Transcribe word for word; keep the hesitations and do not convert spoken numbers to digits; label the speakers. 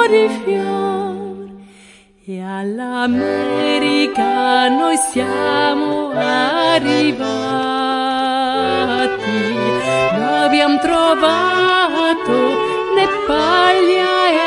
Speaker 1: di fior. E all'America noi siamo arrivati, abbiamo trovato né paglia e